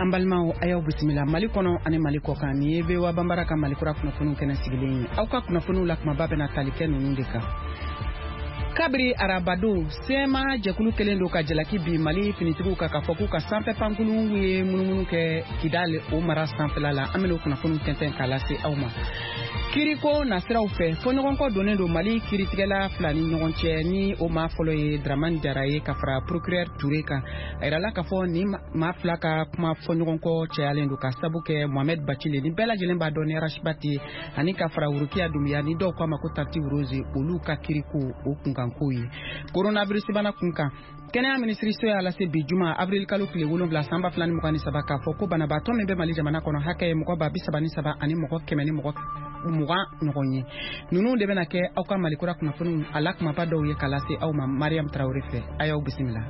An balimaw ayaw bisimila Mali kɔnɔ ani Mali kɔkan ni ye VOA Bambara ka Mali kura kunnafoniw kɛnɛ sigilen ye. Aw ka kunnafoniw la kumaba bɛna tali kɛ ninnu de kan. Kabiri arabadon sema jɛkulu kelen do ka jalaki bi Mali finitigiw ka fɔ k'u ka sanfɛ pankulu ye munumunu kɛ Kidal o mara sanfɛla la. An bɛna kunnafoniw tɛntɛn k'a lase aw ma. Kiriko nasiraw fɛ fɔɲɔgɔnkɔ donnen do Mali kiritigɛla fila ni ɲɔgɔn cɛ ni o maa fɔlɔ ye Dramane Diarra ye ka fara procureur Touré kan. A yirala k'a fɔ ni maa fila ka kuma fɔɲɔgɔnkɔ cɛyalen do ka sabu kɛ Mohamed Bacile ni bɛɛ lajɛlen b'a dɔn ni Arachibati ani ka fara Wurukiya Dumbuya ni dɔw k'a ma ko Tati Rose olu ka kiriko o kunkanko ye. Coronavirus bana kunkan Kɛnɛya minisiriso y'a lase bi juma avril kalo tile 7 san 2023 k'a fɔ ko banabaatɔ min bɛ Mali jamana kɔnɔ hakɛ ye mɔgɔ 237 ani mɔgɔ 120 ɲɔgɔn ye. Ninnu de bɛna kɛ aw ka Mali kura kunnafoniw a la kumaba dɔw ye k'a lase aw ma Mariam Traoré fɛ. A y'aw bisimila.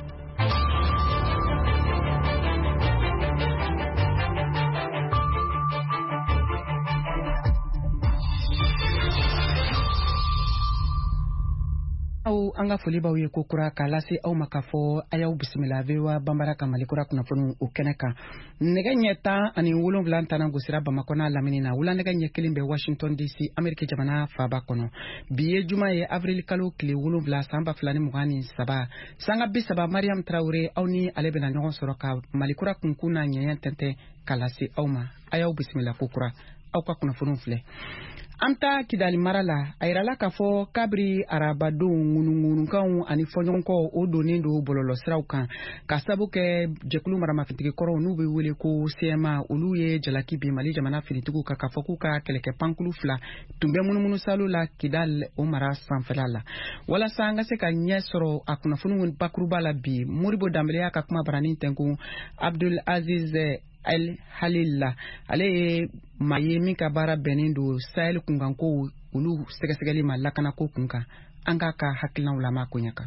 An ka foli b'aw ye ko kura k'a lase aw ma k'a fɔ a y'aw bisimila VOA Bambara ka Mali kura kunnafoniw o kɛnɛ kan. Nɛgɛ ɲɛ 17 tana gosira Bamakɔ n'a lamini na wula nɛgɛ ɲɛ 1 bɛ Washington DC Amérique jamana faaba kɔnɔ. Bi ye juma ye avril kalo tile 7 san 2023 sanga 30 Mariam Traoré aw ni ale bɛna ɲɔgɔn sɔrɔ ka Mali kura kunkun na ɲɛɲɛ tɛntɛn k'a lase aw ma. A y'aw bisimila ko kura aw ka kunnafoniw filɛ. An ta Kidali mara la a yirala k'a fɔ kabiri arabadon ŋunuŋunukanw ani fɔɲɔgɔnkɔ o donnen do bɔlɔlɔsiraw kan ka sabu kɛ jɛkulu maramafintigi kɔrɔw n'u bɛ wele ko CMA olu ye jalaki bi Mali jamana finitigiw kan k'a fɔ k'u ka kɛlɛkɛ pankulu fila tun bɛ munumunu salu la Kidal o mara sanfɛla la. Walasa an ka se ka ɲɛ sɔrɔ a kunnafoniw bakuruba la bi Moribo Dambele y'a ka kuma baranin tɛnkun Abdul Aziz El Halila ale ye maa ye min ka baara bɛnnen do Sahel kunkanko olu sɛgɛsɛgɛli ma lakanako kunkan an k'a ka hakilinaw lamɛn ko ɲɛ kan.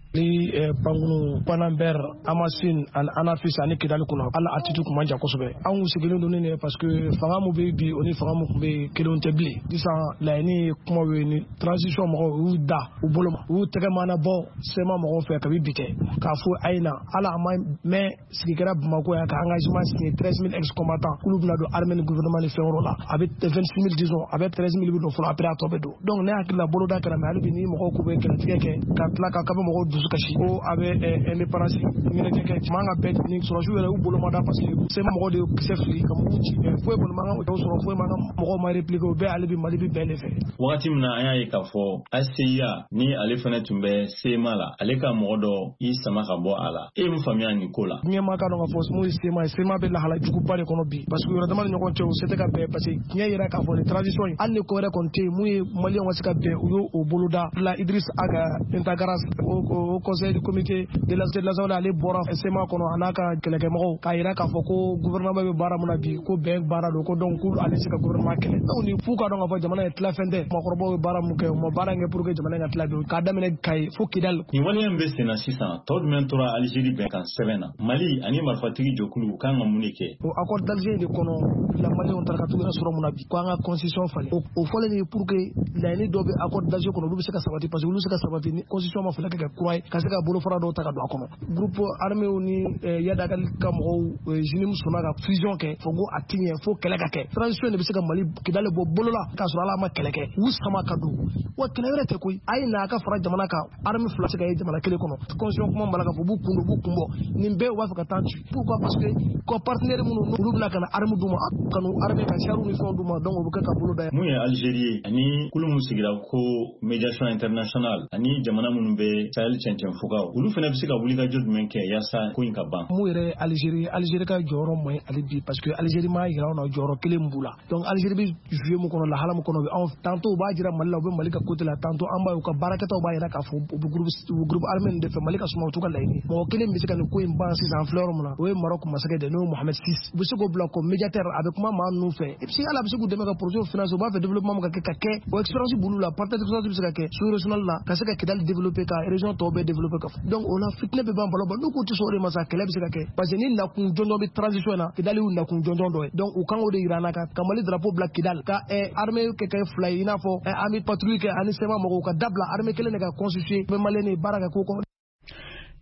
Ni Bangunu Panamber Amasin and Anafis ani Kidal kuna ala attitude kuma ja kosɛbɛ anw sigilen don ne parce que fanga mu bɛ bi oni fanga mu bɛ kelen tɛ bilen sisan laɲini kuma bɛ ni transition mɔgɔw y'u da u bolo ma u tɛgɛ mana bɔ sema mɔgɔw fɛ kabi bi kɛ k'a fɔ ayina ala ma mais sigikɛra Bamako yan ka engagement signé 13 000 ex-combattants k'olu bɛna don armée ni gouvernement ni fɛn wɛrɛw la a bɛ 26 000 disons a bɛ 13 000 bɛ don fɔlɔ après a tɔ bɛ don donc ne hakili la boloda kɛra mais hali bi ni mɔgɔw k'u bɛ kɛlɛtigɛ kɛ ka tila ka kaba mɔgɔw dusu kasi ko a bɛ indépendance ɲɛnajɛ kɛ man ka bɛɛ ni sɔrɔsiw yɛrɛ u bolo ma da parce que sema mɔgɔw de kisɛ fili ka mɔgɔw ci foyi kɔni man kan sɔrɔ foyi man kan mɔgɔw ma répliquer o bɛɛ ale bi Mali bi bɛɛ de fɛ. Wagati min na an y'a ye k'a fɔ ACIA ni ale fana tun bɛ CEMA la ale ka mɔgɔ dɔ i sama ka bɔ a la e ye mun faamuya nin ko la. Diɲɛ ma ka dɔn k'a fɔ mun ye CEMA bɛ lahala juguba de kɔnɔ bi parce que yɔrɔ dama ni ɲɔgɔn cɛ o se tɛ ka bɛn parce que diɲɛ yɛrɛ k'a fɔ ni transition in hali ni ko wɛrɛ kɔni tɛ yen mun ye Maliyɛnw ka se ka bɛn u y'o boloda la Idriss Aga Intagaras au conseil du comité de l'Assemblée ale bɔra CEMA kɔnɔ a n'a ka kɛlɛkɛmɔgɔw k'a yira k'a fɔ ko gouvernement bɛ baara mun na bi ko bɛn baara don ko donc ko ale se ka gouvernement kɛlɛ donc ni f'u ka dɔn k'a fɔ jamana ye tilafɛn tɛ mɔgɔkɔrɔbaw ye baara mun kɛ u ma baara kɛ pour que jamana in ka tila bi k'a daminɛ Kayi fo Kidal. Nin waleya min bɛ sen na sisan tɔ jumɛn tora Algérie bɛn kan sɛbɛn na Mali ani marifatigi jɛkulu kan ka mun de kɛ. O accord d'Alger de kɔnɔ la Maliyɛnw taara ka t'u yɛrɛ sɔrɔ mun na bi ko an ka constitution falen o fɔlen de pour que laɲini dɔ bɛ accord d'Alger kɔnɔ olu bɛ se ka sabati parce que olu se ka sabati ni constitution ma fɛlɛ kɛ kura ye ka se ka bolofara dɔw ta ka don a kɔnɔ. Groupe armée ni Yadakali ka mɔgɔw JINIM sɔnna ka fusion kɛ fo ko a ti ɲɛ fo kɛlɛ ka kɛ transition de bɛ se ka Mali Kidal bɔ bolo la k'a sɔrɔ ala ma kɛlɛ kɛ u sama ka don wa kɛlɛ wɛrɛ tɛ koyi a ye na a ka fara jamana kan armée fila se ka ye jamana kelen kɔnɔ constitution kuma b'a la k'a fɔ b'u kun bɔ nin bɛɛ u b'a fɛ ka taa ci pourquoi parce que ko partenaire minnu olu bɛna ka na armée d'u ma ka n'u armée ka chariw ni fɛnw d'u ma donc o bɛ kɛ ka bolo da mun ye Algérie ani kulu mun sigira ko médiation internationale ani jamana minnu bɛ Sahel cɛncɛn fogaw olu fana bɛ se ka wuli ka jɔ jumɛn kɛ yaasa ko in ka ban. Mun yɛrɛ Algérie ka jɔyɔrɔ man ɲi ale bi parce que Algérie m'a yira anw na jɔyɔrɔ kelen b'u la donc Algérie bɛ jouer mun kɔnɔ lahala mun kɔnɔ anw tantôt u b'a jira Mali la u bɛ Mali ka côté la tantôt an b'a ye u ka baarakɛtaw b'a yira k'a fɔ u bɛ groupe armé nin de fɛ Mali ka suma u t'u ka laɲini mɔgɔ kelen bɛ se ka nin ko in ban sisan filɛ yɔrɔ min na o ye Maroc masakɛ de n'o ye Mohamed VI u bɛ se k'o bila comme médiateur a bɛ kuma maa ninnu fɛ et puis ala bɛ se k'u dɛmɛ ka projet financer u b'a fɛ développement min ka kɛ o expérience b'olu la partage expérience bɛ se ka kɛ sous régional la ka se ka Kidal développer ka région tɔw bɛɛ développer ka donc o la fitinɛ bɛ ban balo n'u k'u tɛ sɔn o de ma sa kɛlɛ bɛ se ka kɛ parce que ni nakun jɔnjɔn bɛ transition na Kidal y'u nakun jɔnjɔn dɔ ye donc u kan k'o de yira an na ka Mali drapeau bila Kidal ka armée kɛ fila ye i n'a fɔ an bɛ patrouille kɛ ani sema mɔgɔw ka dabila armée kelen de ka constituer bɛ Maliyɛn baara kɛ k'o kɔnɔ.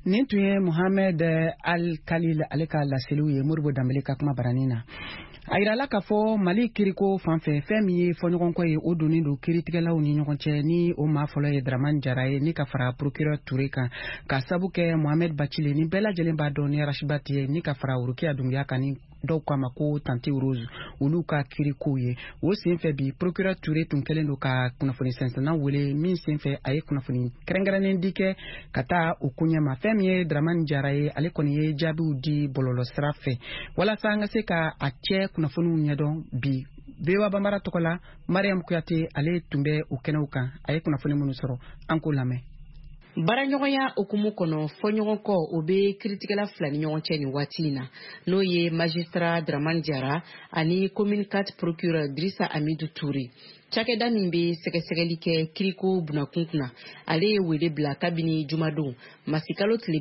nin tun ye Mohamed Al-Khalil ale ka laseliw ye Moribo Dambele ka kuma baranin na. A yirala k'a fɔ Mali kiriko fanfɛ fɛn min ye fɔɲɔgɔnkɔ ye o donnen don kiritigɛlaw ni ɲɔgɔn cɛ ni o maa fɔlɔ ye Dramane Jara ye ni ka fara procureur Touré kan ka sabu kɛ Mohamed Bacile ni bɛɛ lajɛlen b'a dɔn ni Arachibati ye ni ka fara Urukiya Dunbiya kan ni dɔw k'a ma ko Tanti Rose olu ka kirikow ye o senfɛ bi procureur Touré tun kɛlen don ka kunnafoni sɛnsɛnna wele min senfɛ a ye kunnafoni kɛrɛnkɛrɛnnen di kɛ ka taa o ko ɲɛma fɛn min ye Dramane Jara ye ale kɔni ye jaabiw di bɔlɔlɔ sira fɛ walasa an ka se ka a cɛ kunnafoniw ɲɛdɔn bi VOA Bambara tɔgɔ la Mariam Kuyate ale tun bɛ o kɛnɛw kan a ye kunnafoni minnu sɔrɔ an k'o lamɛn. Baraɲɔgɔnya okumu kɔnɔ fɔɲɔgɔnkɔ o bɛ kiritigɛla fila ni ɲɔgɔn cɛ ni waati in na n'o ye magistrat Dramane Jara ani commune 4 procureur Drissa Amidou Touré. Cakɛda min bɛ sɛgɛsɛgɛli kɛ kiriko bunakun kunna ale ye wele bila kabini jumadon masikalo tile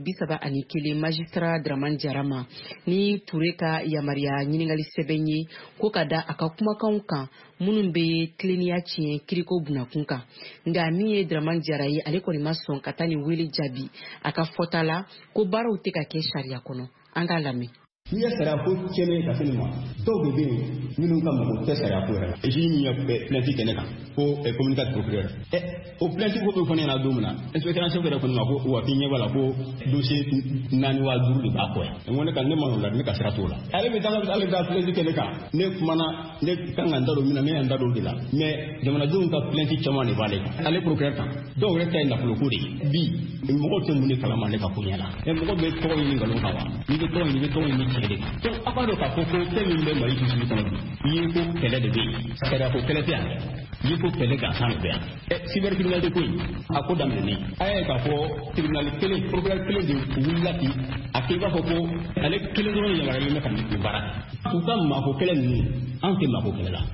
31 magistrat Dramane Jara ma ni Touré ka yamaruya ɲininkali sɛbɛn ye ko ka da a ka kumakanw kan minnu bɛ tileniya tiɲɛ kiriko bunakun kan nka min ye Dramane Jara ye ale kɔni ma sɔn ka taa ni wele jaabi a ka fɔta la ko baaraw tɛ ka kɛ sariya kɔnɔ an k'a lamɛn. N'i ye sariya ko tiɲɛnen ka se nin ma dɔw de bɛ yen minnu ka mago tɛ sariya ko yɛrɛ la ji min ye plainte kɛ ne kan ko communiqué procureur o plainte ko bɛ fɔ ne ɲɛna don min na inspecteur chef yɛrɛ ko ne ma ko wa k'i ɲɛ b'a la ko dossier 4 wa 5 de b'a kɔ yan n ko ne kan ne ma la ne ka sira t'o la ale bɛ taa plainte kɛ ne kan ne kumana ne kan ka n da don min na ne y'an da don de la mais jamanadenw ka plainte caman de b'ale kan ale procureur kan dɔw yɛrɛ ta ye nafoloko de ye bi mɔgɔw tɛ mun de kalama ne ka ko ɲɛ la mɔgɔ bɛ tɔgɔ ɲini nkalon kan wa n'i bɛ tɔgɔ ɲini donc a b'a dɔn k'a fɔ ko fɛn min bɛ Mali justice kɔnɔ bi i ye ko kɛlɛ de bɛ yen sariya ko kɛlɛ tɛ yan i ye ko kɛlɛ gansan de bɛ yan cybercriminalité ko in a ko daminɛnen a y'a ye k'a fɔ tribunal kelen procureur kelen de wulila ten a kɛ i b'a fɔ ko ale kelen dɔrɔn yamaruyalen bɛ ka nin baara kɛ u ka maako kɛlɛ ninnu an tɛ maako kɛlɛ la.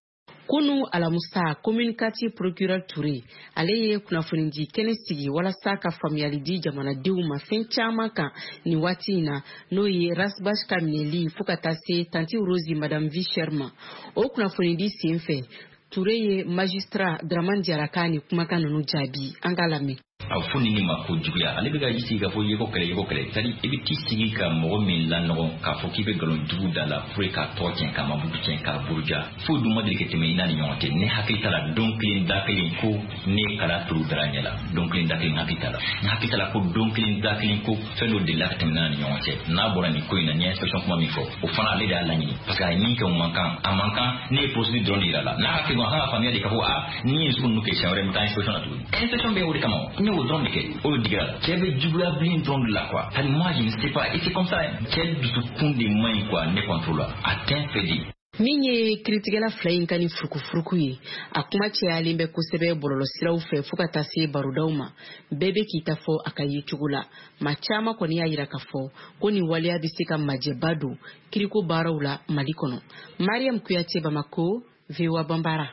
Kunu alamusa commune 4 procureur Touré ale ye kunnafoni di kɛnɛ sigi walasa ka faamuyali di jamanadenw ma fɛn caman kan ni waati in na n'o ye rasbach ka minɛli fo ka taa se Tanti Rose Madame Vichère ma o kunnafoni di senfɛ Touré ye magistrat Dramane Jara ka ni kumakan ninnu jaabi an k'a lamɛn. A fo ni ma ko juguya ale bɛ ka sigi ka fɔ yeko kɛlɛ c'est à dire i bɛ t'i sigi ka mɔgɔ min lanɔgɔ k'a fɔ k'i bɛ nkalon jugu da la pour ka tɔ tiɲɛ ka mabugu tiɲɛ k'a buruja fo dun ma deli ka tɛmɛ i n'a ni ɲɔgɔn cɛ ne hakili t'a la don kelen da kelen ko ne kala turu dara ɲɛ la don kelen da kelen hakili t'a la ne hakili t'a la ko don kelen da kelen ko fɛn dɔ delila ka tɛmɛ n'a ni ɲɔgɔn cɛ n'a bɔra nin ko in na n ye inspection kuma min fɔ o fana ale de y'a laɲini parce que a ye min kɛ o man kan a man kan ne ye procédure dɔrɔn de yira la n'a hakili ma kan ka faamuya de ka fɔ ni ye sugu ninnu kɛ siɲɛ wɛrɛ n bɛ taa inspection na tuguni inspection bɛ o de kama n y'o dɔrɔn de kɛ cɛ bɛ juguya bilen dɔrɔn de la quoi hali moi je ne sais pas et c'est comme ça cɛ dusukun de man ɲi quoi ne contrôle la a tɛn fɛ de. Min ye kiritigɛla fila in ka ni furukufuruku ye a kuma cɛyalen bɛ kosɛbɛ bɔlɔlɔsiraw fɛ fo ka taa se barodaw ma bɛɛ bɛ k'i ta fɔ a ka ye cogo la maa caman kɔni y'a yira k'a fɔ ko nin waleya bɛ se ka majɛba don kiriko baaraw la Mali kɔnɔ. Mariam Kuyate Bamako VOA Bambara.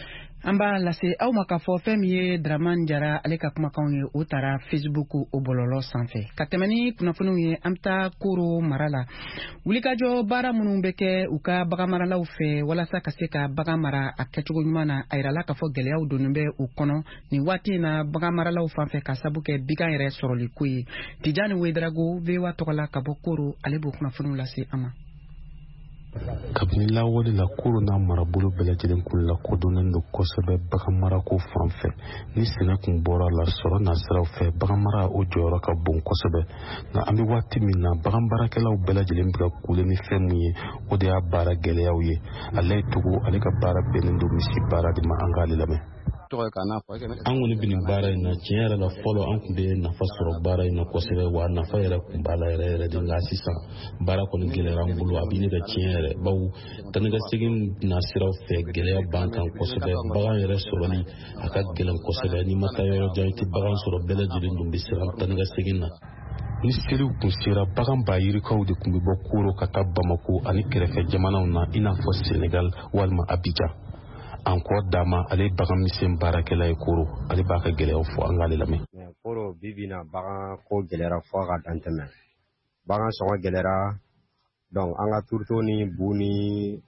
An b'a lase aw ma k'a fɔ fɛn min ye Dramane Jara ale ka kumakanw ye o taara Facebook o bɔlɔlɔ sanfɛ ka tɛmɛ ni kunnafoniw ye an bɛ taa Koro mara la wulikajɔ baara minnu bɛ kɛ u ka baganmaralaw fɛ walasa ka se ka bagan mara a kɛcogo ɲuman na a yirala k'a fɔ gɛlɛyaw donnen bɛ u kɔnɔ nin waati in na baganmaralaw fanfɛ ka sabu kɛ bigan yɛrɛ sɔrɔli ko ye Tijani Wederago VOA tɔgɔ la ka bɔ Koro ale b'o kunnafoniw lase an ma. Kabini lawale la Koro n'a marabolo bɛɛ lajɛlen kun lakodɔnnen don kosɛbɛ baganmarako fan fɛ ni sɛnɛ kun bɔra la sɔrɔ nasiraw fɛ baganmara o jɔyɔrɔ ka bon kosɛbɛ nka an bɛ waati min na baganbaarakɛlaw bɛɛ lajɛlen bɛ ka kule ni fɛn min ye o de y'a baara gɛlɛyaw ye ale ye tugu ale ka baara bɛnnen don misi baara de ma an k'ale lamɛn. An kɔni bɛ nin baara in na tiɲɛ yɛrɛ la fɔlɔ an kun bɛ nafa sɔrɔ baara in na kosɛbɛ wa nafa yɛrɛ kun b'a la yɛrɛ de nka sisan baara kɔni gɛlɛyara an bolo a bɛ ne ka tiɲɛ yɛrɛ bawo tanikasegin na siraw fɛ gɛlɛya b'an kan kosɛbɛ bagan yɛrɛ sɔrɔli a ka gɛlɛn kosɛbɛ ni ma taa yɔrɔ jan i tɛ bagan sɔrɔ bɛɛ lajɛlen dun bɛ siran tanikasegin na. Ni seliw kun sera bagan ba yirikaw de kun bɛ bɔ Koro ka taa Bamako ani kɛrɛfɛ jamanaw na i n'a fɔ Senegal walima Abidjan. Encore dama ale bagan misɛn baarakɛla ye Koro ale b'a ka gɛlɛyaw fɔ an k'ale lamɛn. Koro bibi na bagan ko gɛlɛyara fo ka dan tɛmɛ bagan sɔngɔ gɛlɛyara donc an ka turuto ni bu ni